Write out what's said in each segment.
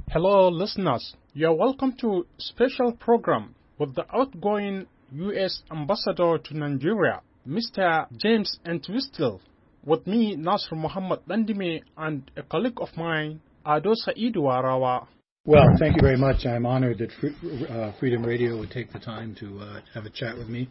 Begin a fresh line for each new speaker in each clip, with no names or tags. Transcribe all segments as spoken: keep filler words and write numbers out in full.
Hello, listeners. You're welcome to special program with the outgoing U S Ambassador to Nigeria, Mister James Entwistle, with me, Nasr Muhammad Dandime, and a colleague of mine, Ado Saidu Warawa.
Well, thank you very much. I'm honored that Free, uh, Freedom Radio would take the time to uh, have a chat with me.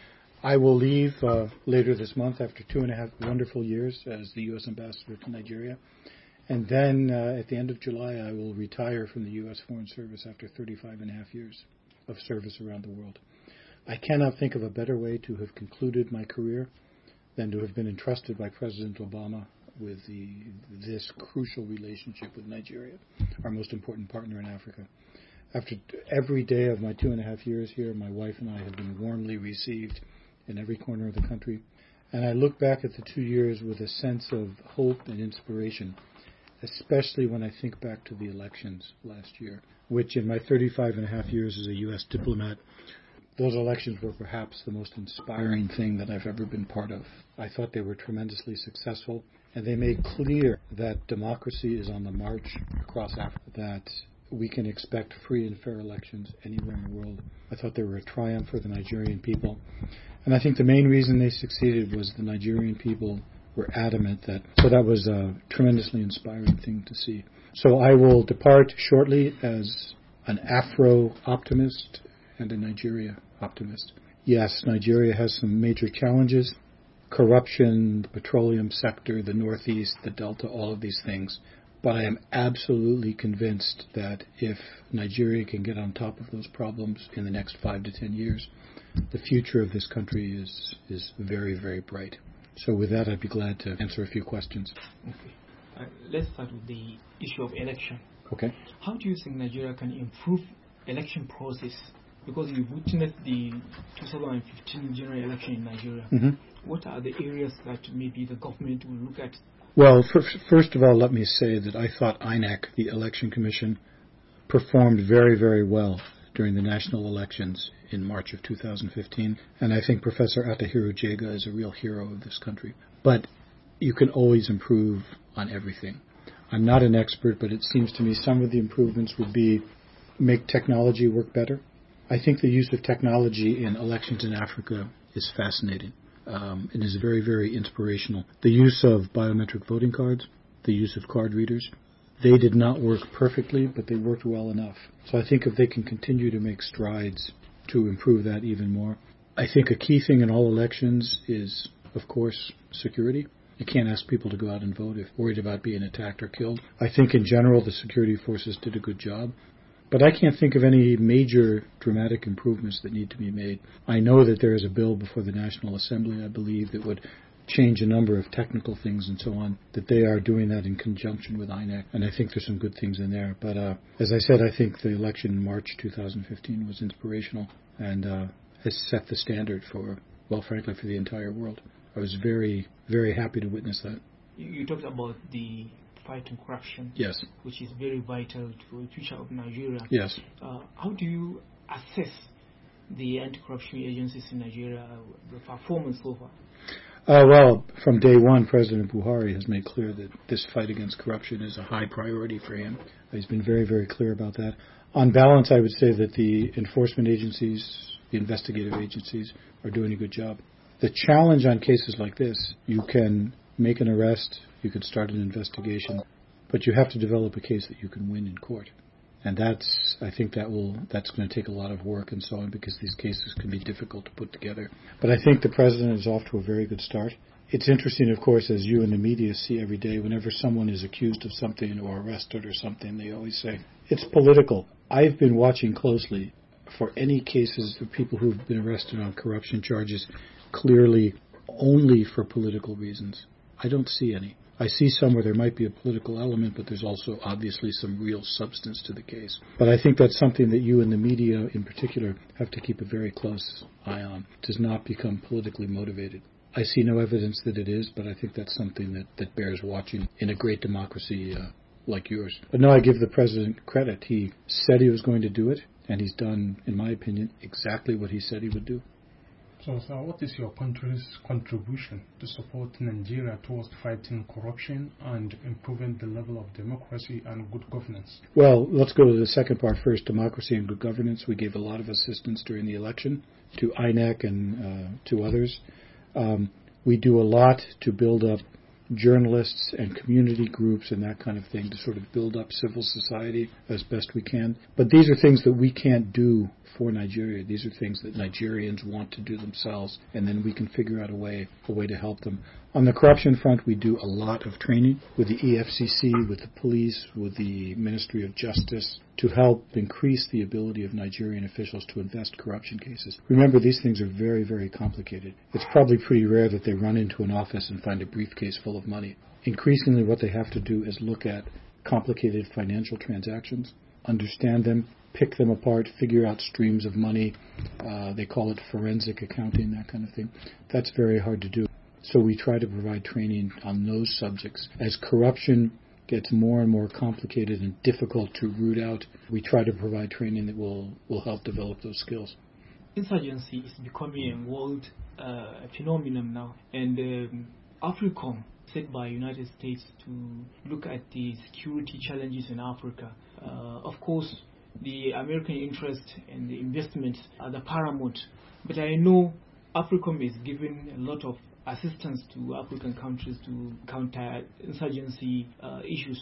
I will leave uh, later this month after two and a half wonderful years as the U S Ambassador to Nigeria. And then uh, at the end of July, I will retire from the U S Foreign Service after thirty-five and a half years of service around the world. I cannot think of a better way to have concluded my career than to have been entrusted by President Obama with the, this crucial relationship with Nigeria, our most important partner in Africa. After every day of my two and a half years here, my wife and I have been warmly received in every corner of the country. And I look back at the two years with a sense of hope and inspiration, especially when I think back to the elections last year, which in my thirty-five and a half years as a U S diplomat, those elections were perhaps the most inspiring thing that I've ever been part of. I thought they were tremendously successful, and they made clear that democracy is on the march across Africa, that we can expect free and fair elections anywhere in the world. I thought they were a triumph for the Nigerian people. And I think the main reason they succeeded was the Nigerian people were adamant that, so that was a tremendously inspiring thing to see. So I will depart shortly as an Afro optimist and a Nigeria optimist. Yes, Nigeria has some major challenges. Corruption, the petroleum sector, the Northeast, the Delta, all of these things. But I am absolutely convinced that if Nigeria can get on top of those problems in the next five to ten years, the future of this country is, is very, very bright. So with that, I'd be glad to answer a few questions.
Okay. Uh, let's start with the issue of election.
Okay.
How do you think Nigeria can improve election process? Because you've witnessed the two thousand fifteen general election in Nigeria.
Mm-hmm.
What are the areas that maybe the government will look at?
Well, for, first of all, let me say that I thought I N E C, the Election Commission, performed very, very well during the national elections in March of two thousand fifteen, and I think Professor Atahiru Jega is a real hero of this country. But you can always improve on everything. I'm not an expert, but it seems to me some of the improvements would be make technology work better. I think the use of technology in elections in Africa is fascinating. Um, it is very, very inspirational. The use of biometric voting cards, the use of card readers, they did not work perfectly, but they worked well enough. So I think if they can continue to make strides to improve that even more. I think a key thing in all elections is, of course, security. You can't ask people to go out and vote if worried about being attacked or killed. I think in general the security forces did a good job. But I can't think of any major dramatic improvements that need to be made. I know that there is a bill before the National Assembly, I believe, that would change a number of technical things and so on, that they are doing that in conjunction with I N E C, and I think there's some good things in there. But uh, as I said, I think the election in March two thousand fifteen was inspirational and uh, has set the standard for, well, frankly, for the entire world. I was very, very happy to witness that.
You, you talked about the fighting corruption,
yes,
which is very vital to the future of Nigeria.
Yes.
Uh, how do you assess the anti-corruption agencies in Nigeria, the performance so far?
Uh, well, from day one, President Buhari has made clear that this fight against corruption is a high priority for him. He's been very, very clear about that. On balance, I would say that the enforcement agencies, the investigative agencies, are doing a good job. The challenge on cases like this, you can make an arrest, you can start an investigation, but you have to develop a case that you can win in court. And that's, I think that will, that's going to take a lot of work and so on, because these cases can be difficult to put together. But I think the president is off to a very good start. It's interesting, of course, as you in the media see every day, whenever someone is accused of something or arrested or something, they always say, it's political. I've been watching closely for any cases of people who've been arrested on corruption charges clearly only for political reasons. I don't see any. I see some where there might be a political element, but there's also obviously some real substance to the case. But I think that's something that you and the media in particular have to keep a very close eye on. It does not become politically motivated. I see no evidence that it is, but I think that's something that, that bears watching in a great democracy uh, like yours. But no, I give the president credit. He said he was going to do it, and he's done, in my opinion, exactly what he said he would do.
So, sir, what is your country's contribution to support Nigeria towards fighting corruption and improving the level of democracy and good governance?
Well, let's go to the second part first, democracy and good governance. We gave a lot of assistance during the election to I N E C and uh, to others. Um, we do a lot to build up journalists and community groups and that kind of thing to sort of build up civil society as best we can. But these are things that we can't do for Nigeria. These are things that Nigerians want to do themselves, and then we can figure out a way, a way to help them. On the corruption front, we do a lot of training with the E F C C, with the police, with the Ministry of Justice to help increase the ability of Nigerian officials to invest corruption cases. Remember, these things are very, very complicated. It's probably pretty rare that they run into an office and find a briefcase full of money. Increasingly, what they have to do is look at complicated financial transactions, understand them, pick them apart, figure out streams of money. Uh, they call it forensic accounting, that kind of thing. That's very hard to do. So we try to provide training on those subjects. As corruption gets more and more complicated and difficult to root out, we try to provide training that will, will help develop those skills.
Insurgency is becoming a world uh, phenomenon now, and um, AFRICOM, set by United States to look at the security challenges in Africa. Uh, of course, the American interest and the investments are the paramount, but I know AFRICOM is giving a lot of assistance to African countries to counter insurgency uh, issues.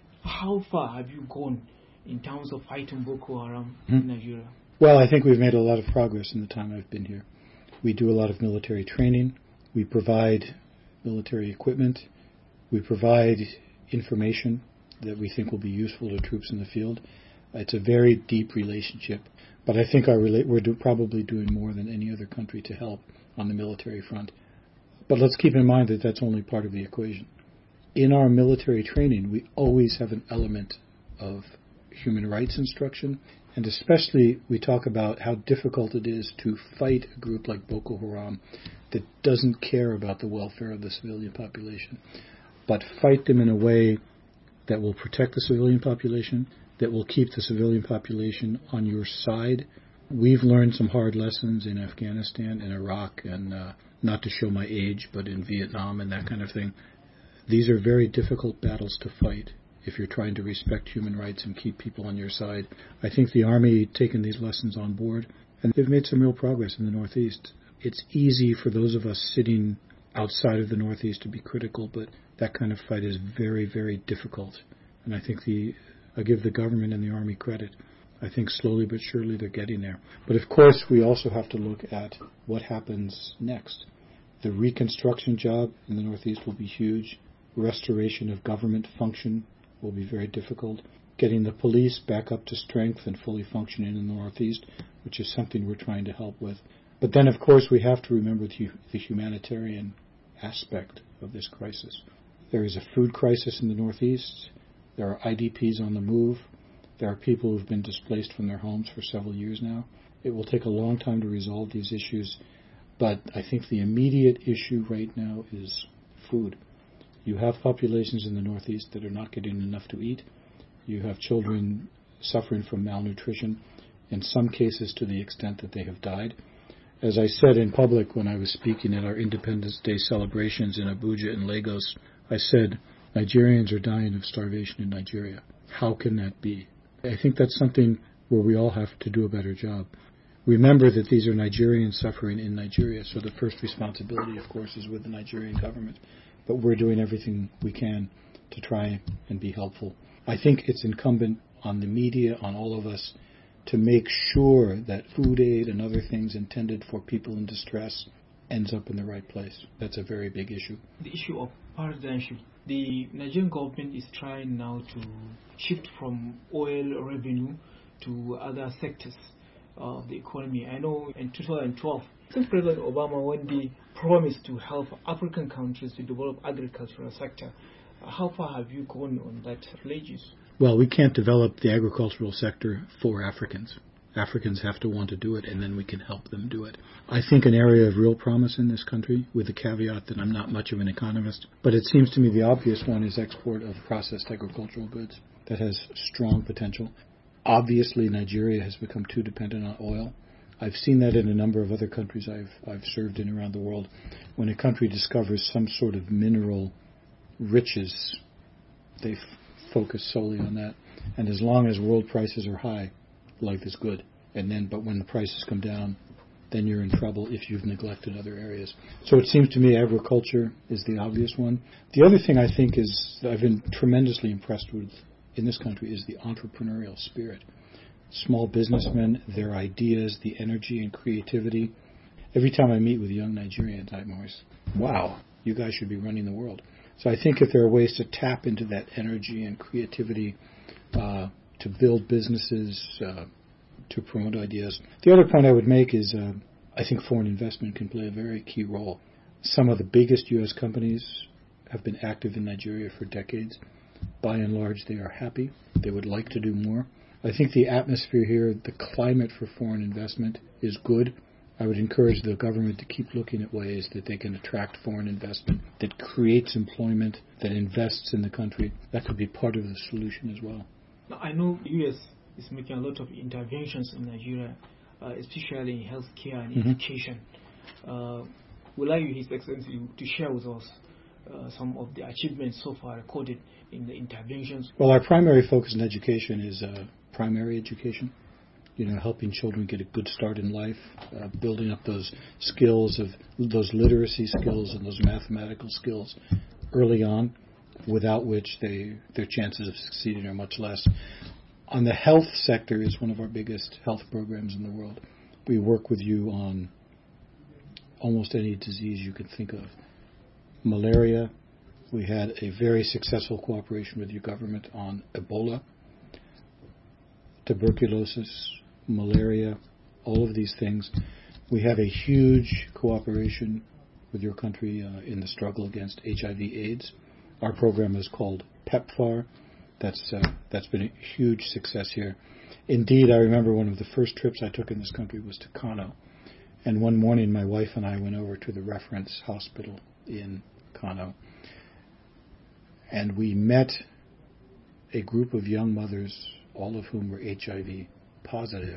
How far have you gone in terms of fighting Boko Haram hmm. in Nigeria?
Well, I think we've made a lot of progress in the time I've been here. We do a lot of military training. We provide military equipment. We provide information that we think will be useful to troops in the field. It's a very deep relationship, but I think our rela- we're do- probably doing more than any other country to help on the military front. But let's keep in mind that that's only part of the equation. In our military training, we always have an element of human rights instruction, and especially we talk about how difficult it is to fight a group like Boko Haram that doesn't care about the welfare of the civilian population, but fight them in a way that will protect the civilian population, that will keep the civilian population on your side. We've learned some hard lessons in Afghanistan and Iraq, and uh, not to show my age, but in Vietnam and that kind of thing. These are very difficult battles to fight if you're trying to respect human rights and keep people on your side. I think the Army taken these lessons on board, and they've made some real progress in the Northeast. It's easy for those of us sitting outside of the Northeast to be critical, but that kind of fight is very, very difficult. And I think the I give the government and the Army credit. I think slowly but surely they're getting there. But of course, we also have to look at what happens next. The reconstruction job in the Northeast will be huge. Restoration of government function will be very difficult. Getting the police back up to strength and fully functioning in the Northeast, which is something we're trying to help with. But then, of course, we have to remember the, the humanitarian aspect of this crisis. There is a food crisis in the Northeast. There are I D Ps on the move. There are people who've been displaced from their homes for several years now. It will take a long time to resolve these issues, but I think the immediate issue right now is food. You have populations in the Northeast that are not getting enough to eat. You have children suffering from malnutrition, in some cases to the extent that they have died. As I said in public when I was speaking at our Independence Day celebrations in Abuja and Lagos, I said, Nigerians are dying of starvation in Nigeria. How can that be? I think that's something where we all have to do a better job. Remember that these are Nigerians suffering in Nigeria, so the first responsibility, of course, is with the Nigerian government. But we're doing everything we can to try and be helpful. I think it's incumbent on the media, on all of us, to make sure that food aid and other things intended for people in distress ends up in the right place. That's a very big issue.
The issue of paradigm shift. The Nigerian government is trying now to shift from oil revenue to other sectors of the economy. I know in two thousand twelve, since President Obama, when they promised to help African countries to develop agricultural sector, how far have you gone on that pledges?
Well, we can't develop the agricultural sector for Africans. Africans have to want to do it, and then we can help them do it. I think an area of real promise in this country, with the caveat that I'm not much of an economist, but it seems to me the obvious one is export of processed agricultural goods. That has strong potential. Obviously, Nigeria has become too dependent on oil. I've seen that in a number of other countries I've I've served in around the world. When a country discovers some sort of mineral riches, they f- focus solely on that. And as long as world prices are high, life is good. And then, but when the prices come down, then you're in trouble if you've neglected other areas. So it seems to me agriculture is the obvious one. The other thing I think is that I've been tremendously impressed with in this country is the entrepreneurial spirit. Small businessmen, their ideas, the energy and creativity. Every time I meet with young Nigerians, I'm always, wow, you guys should be running the world. So I think if there are ways to tap into that energy and creativity, uh, to build businesses, uh, to promote ideas. The other point I would make is uh, I think foreign investment can play a very key role. Some of the biggest U S companies have been active in Nigeria for decades. By and large, they are happy. They would like to do more. I think the atmosphere here, the climate for foreign investment is good. I would encourage the government to keep looking at ways that they can attract foreign investment, that creates employment, that invests in the country. That could be part of the solution as well.
Now, I know the U S is making a lot of interventions in Nigeria, uh, especially in healthcare and mm-hmm. education. Uh, would like His Excellency to share with us uh, some of the achievements so far recorded in the interventions?
Well, our primary focus in education is uh, primary education. You know, helping children get a good start in life, uh, building up those skills of those literacy skills and those mathematical skills early on, without which they their chances of succeeding are much less. On the health sector is one of our biggest health programs in the world. We work with you on almost any disease you can think of. Malaria, we had a very successful cooperation with your government on Ebola, tuberculosis, malaria, all of these things. We have a huge cooperation with your country uh, in the struggle against H I V AIDS. Our program is called PEPFAR. That's uh, that's been a huge success here. Indeed, I remember one of the first trips I took in this country was to Kano. And one morning, my wife and I went over to the reference hospital in Kano. And we met a group of young mothers, all of whom were H I V positive.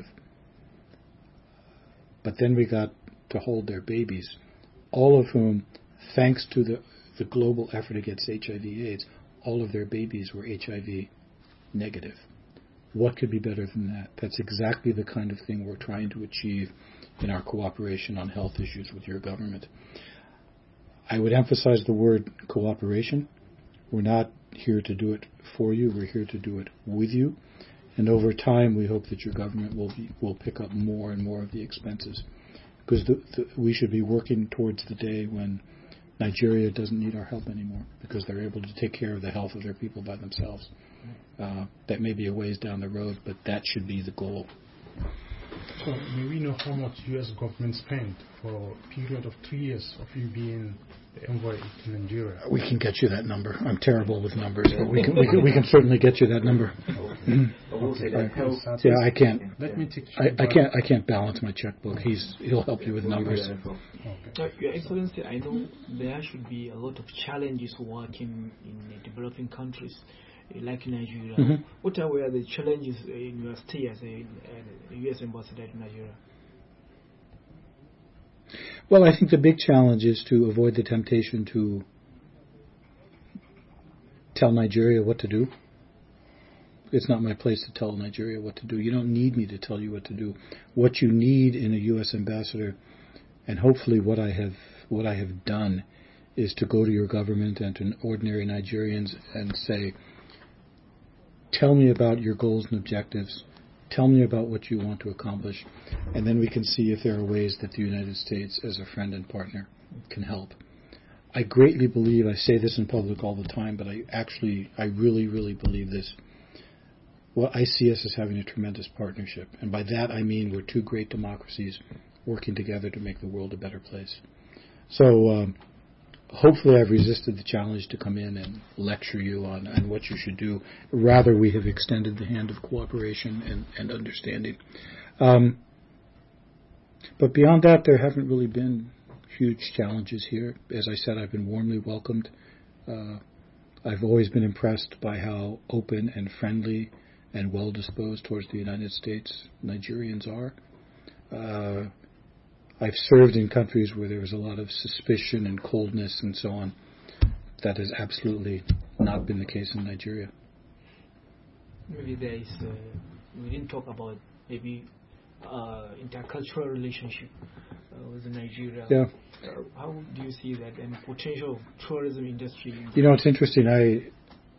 But then we got to hold their babies, all of whom, thanks to the, the global effort against H I V AIDS, all of their babies were H I V negative. What could be better than that? That's exactly the kind of thing we're trying to achieve in our cooperation on health issues with your government. I would emphasize the word cooperation. We're not here to do it for you. We're here to do it with you. And over time, we hope that your government will be, will pick up more and more of the expenses. Because the, the, we should be working towards the day when Nigeria doesn't need our help anymore, because they're able to take care of the health of their people by themselves. Uh, that may be a ways down the road, but that should be the goal.
So may we know how much U S government spent for a period of three years of you being the envoy to Nigeria?
We can get you that number. I'm terrible with numbers, but we can we can, we can certainly get you that number. Mm-hmm. Okay. Yeah, I can't.
Let me take
I, I can't. I can't balance my checkbook. He's he'll help you with numbers.
Okay. Your Excellency, I know there should be a lot of challenges working in developing countries like Nigeria. Mm-hmm. What are were the challenges in your stay as a, a U S ambassador in Nigeria?
Well, I think the big challenge is to avoid the temptation to tell Nigeria what to do. It's not my place to tell Nigeria what to do. You don't need me to tell you what to do. What you need in a U S ambassador, and hopefully what I have what I have done, is to go to your government and to ordinary Nigerians and say, tell me about your goals and objectives. Tell me about what you want to accomplish. And then we can see if there are ways that the United States, as a friend and partner, can help. I greatly believe, I say this in public all the time, but I actually, I really, really believe this. Well, I see us as having a tremendous partnership. And by that I mean we're two great democracies working together to make the world a better place. So, um, hopefully I've resisted the challenge to come in and lecture you on, on what you should do. Rather, we have extended the hand of cooperation and, and understanding. Um, but beyond that, there haven't really been huge challenges here. As I said, I've been warmly welcomed. Uh, I've always been impressed by how open and friendly and well-disposed towards the United States Nigerians are. Uh, I've served in countries where there was a lot of suspicion and coldness and so on. That has absolutely not been the case in Nigeria.
Maybe there is, uh, we didn't talk about maybe uh, intercultural relationship uh, with Nigeria.
Yeah.
Uh, how do you see that and potential tourism industry?
You know, it's interesting. I,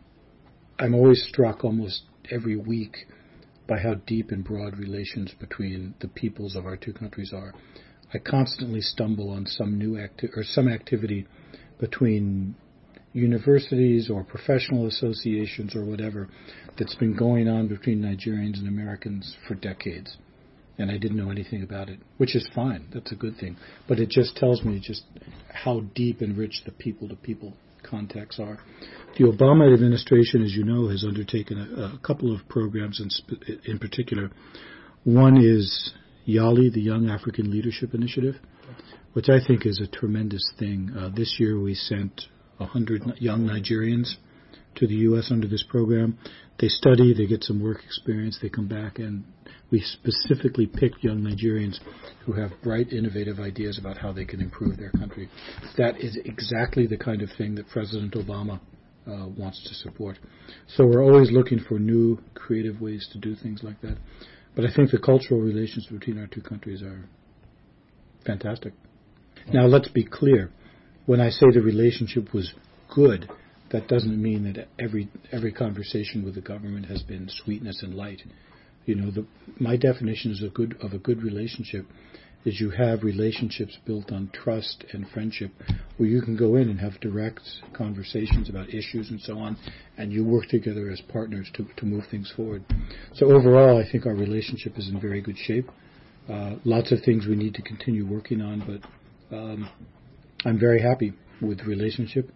I'm always struck almost every week by how deep and broad relations between the peoples of our two countries are. I constantly stumble on some new acti- or some activity between universities or professional associations or whatever that's been going on between Nigerians and Americans for decades. And I didn't know anything about it, which is fine. That's a good thing. But it just tells me just how deep and rich the people-to-people contacts are. The Obama administration, as you know, has undertaken a, a couple of programs in, sp- in particular. One is YALI, the Young African Leadership Initiative, which I think is a tremendous thing. Uh, this year we sent one hundred young Nigerians to the U S under this program. They study, they get some work experience, they come back, and we specifically picked young Nigerians who have bright, innovative ideas about how they can improve their country. That is exactly the kind of thing that President Obama uh, wants to support. So we're always looking for new, creative ways to do things like that. But I think the cultural relations between our two countries are fantastic. Now, let's be clear. When I say the relationship was good, that doesn't mean that every every conversation with the government has been sweetness and light. You know, the, my definition is a good of a good relationship is you have relationships built on trust and friendship, where you can go in and have direct conversations about issues and so on, and you work together as partners to to move things forward. So overall, I think our relationship is in very good shape. Uh, lots of things we need to continue working on, but um, I'm very happy with the relationship.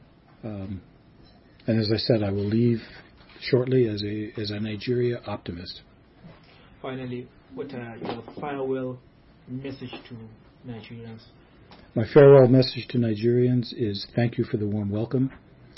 Um, and as I said, I will leave shortly as a as a Nigeria optimist.
Finally, what are your farewell message to Nigerians?
My farewell message to Nigerians is thank you for the warm welcome.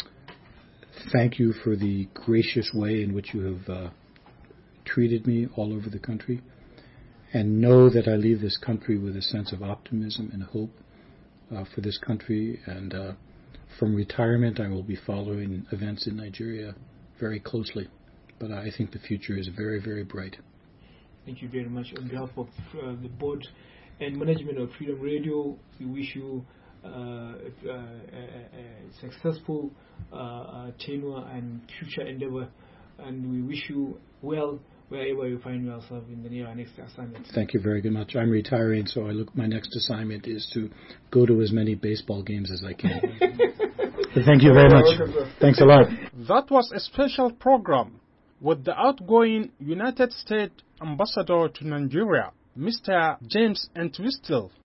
Thank you for the gracious way in which you have uh, treated me all over the country. And know that I leave this country with a sense of optimism and hope uh, for this country. And uh, from retirement, I will be following events in Nigeria very closely. But I think the future is very, very bright.
Thank you very much. On behalf of uh, the board and management of Freedom Radio, we wish you uh, a, a, a successful uh, uh, tenure and future endeavor. And we wish you well wherever you find yourself in the near and next assignment.
Thank you very much. I'm retiring, so I look. My next assignment is to go to as many baseball games as I can. Thank you very much. Thanks a lot.
That was a special program with the outgoing United States Ambassador to Nigeria, Mister James Entwistle.